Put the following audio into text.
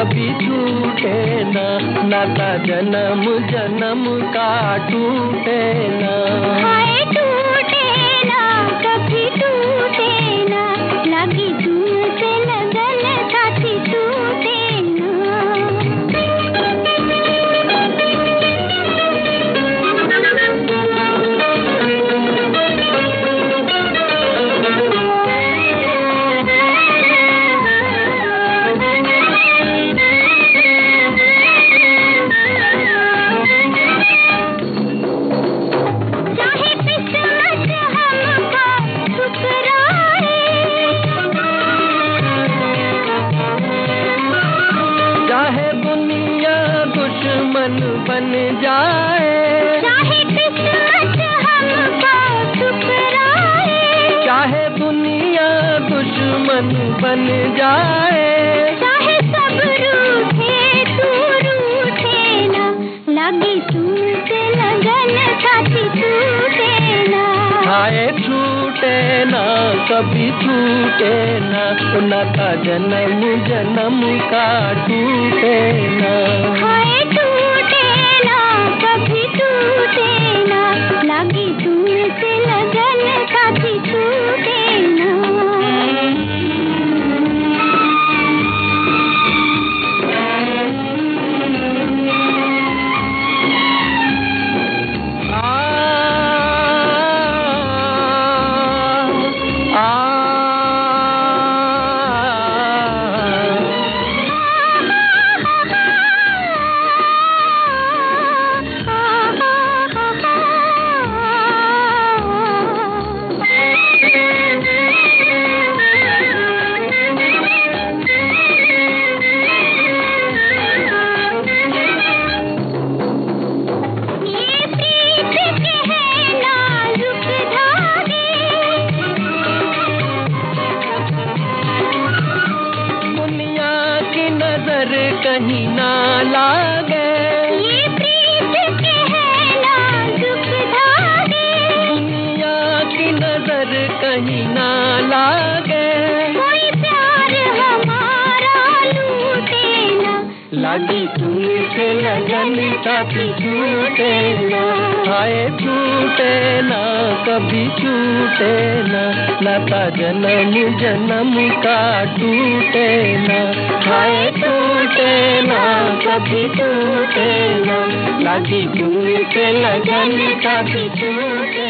कभी छूटे ना, नाता जन्म जन्म का टूटे ना। हाय टूटे ना, कभी टूटे ना, लगी तुमसे लगन साथी टूटे दुश्मन बन जाए, चाहे किस्मत हमको ठुकराए, चाहे दुनिया दुश्मन बन जाए, चाहे सब रूठे तू रूठे ना, लगी तुमसे लगन साथी टूटे ना। हाय छूटे ना, कभी छूटे ना, नाता जन्म जन्म का टूटे ना। हाय टूटे ना, कभी टूटे ना, लगी तुमसे लगन साथी टूटे ना। कहीं ना लागे, ये प्रीत के है नाजुक धागे, दुनिया की नजर कहीं ना लागे, कोई प्यार हमारा लूटे ना, लगी तुमसे लगन साथी छूटे ना। हाय छूटे ना, कभी छूटे ना, नाता जन्म जन्म का टूटे ना। हाय टूटे ना, कभी टूटे ना, लगी तुमसे लगन साथी छूटे